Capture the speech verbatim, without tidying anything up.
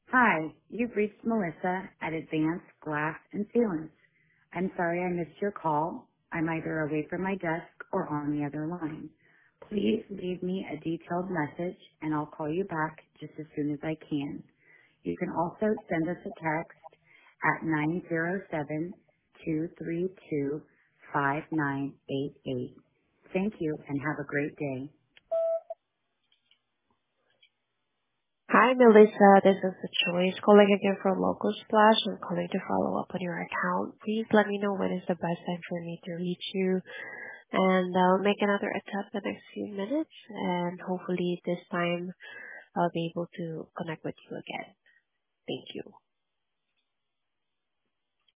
Hi, you've reached Melissa at Advanced Glass and Sealants. I'm sorry I missed your call. I'm either away from my desk or on the other line. Please leave me a detailed message and I'll call you back just as soon as I can. You can also send us a text at nine zero seven, two three two, five nine eight eight. Thank you and have a great day. Hi, Melissa. This is the Choice calling again from Local Splash. I'm calling to follow up on your account. Please let me know when is the best time for me to reach you, and I'll make another attempt the next few minutes, and hopefully this time I'll be able to connect with you again.